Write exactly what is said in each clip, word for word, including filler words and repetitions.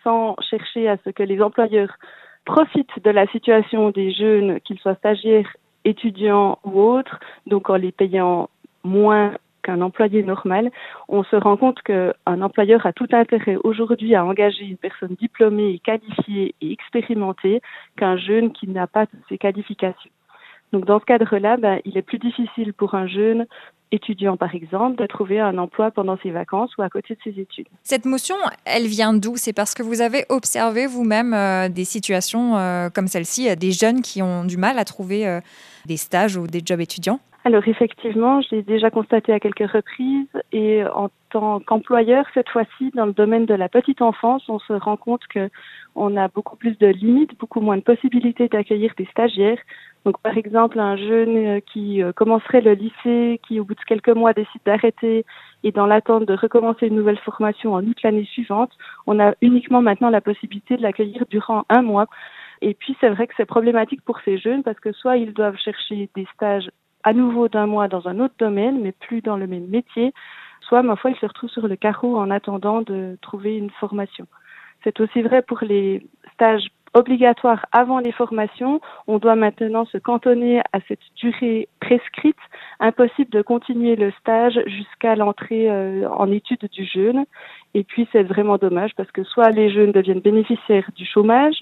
sans chercher à ce que les employeurs profitent de la situation des jeunes, qu'ils soient stagiaires, étudiants ou autres, donc en les payant moins qu'un employé normal, on se rend compte qu'un employeur a tout intérêt aujourd'hui à engager une personne diplômée, qualifiée et expérimentée qu'un jeune qui n'a pas toutes ces qualifications. Donc dans ce cadre-là, ben, il est plus difficile pour un jeune étudiant, par exemple, de trouver un emploi pendant ses vacances ou à côté de ses études. Cette motion, elle vient d'où? C'est parce que vous avez observé vous-même euh, des situations euh, comme celle-ci, euh, des jeunes qui ont du mal à trouver euh, des stages ou des jobs étudiants? Alors effectivement, je l'ai déjà constaté à quelques reprises et en tant qu'employeur, cette fois-ci, dans le domaine de la petite enfance, on se rend compte que on a beaucoup plus de limites, beaucoup moins de possibilités d'accueillir des stagiaires. Donc par exemple, un jeune qui commencerait le lycée, qui au bout de quelques mois décide d'arrêter et dans l'attente de recommencer une nouvelle formation en août l'année suivante, on a uniquement maintenant la possibilité de l'accueillir durant un mois. Et puis c'est vrai que c'est problématique pour ces jeunes parce que soit ils doivent chercher des stages à nouveau d'un mois dans un autre domaine, mais plus dans le même métier, soit, ma foi, ils se retrouvent sur le carreau en attendant de trouver une formation. C'est aussi vrai pour les stages obligatoires avant les formations. On doit maintenant se cantonner à cette durée prescrite. Impossible de continuer le stage jusqu'à l'entrée euh, en études du jeune. Et puis, c'est vraiment dommage parce que soit les jeunes deviennent bénéficiaires du chômage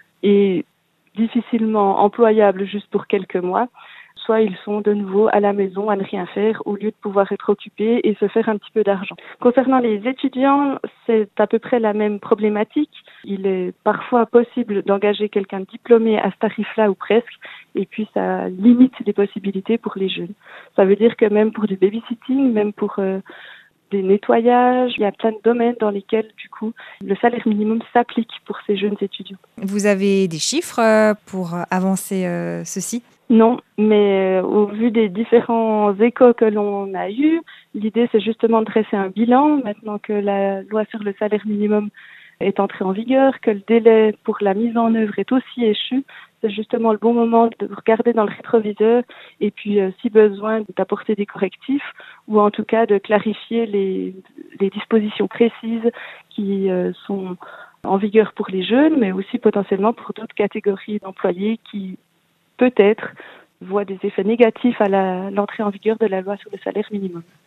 et difficilement employables juste pour quelques mois, soit ils sont de nouveau à la maison à ne rien faire au lieu de pouvoir être occupés et se faire un petit peu d'argent. Concernant les étudiants, c'est à peu près la même problématique. Il est parfois possible d'engager quelqu'un de diplômé à ce tarif-là ou presque, et puis ça limite les possibilités pour les jeunes. Ça veut dire que même pour du babysitting, même pour euh, des nettoyages, il y a plein de domaines dans lesquels, du coup, le salaire minimum s'applique pour ces jeunes étudiants. Vous avez des chiffres euh, pour avancer euh, ceci? Non, mais euh, au vu des différents échos que l'on a eus, l'idée c'est justement de dresser un bilan maintenant que la loi sur le salaire minimum est entrée en vigueur, que le délai pour la mise en œuvre est aussi échu. C'est justement le bon moment de regarder dans le rétroviseur et puis, euh, si besoin, d'apporter des correctifs ou en tout cas de clarifier les, les dispositions précises qui euh, sont en vigueur pour les jeunes, mais aussi potentiellement pour d'autres catégories d'employés qui peut-être voit des effets négatifs à la, l'entrée en vigueur de la loi sur le salaire minimum.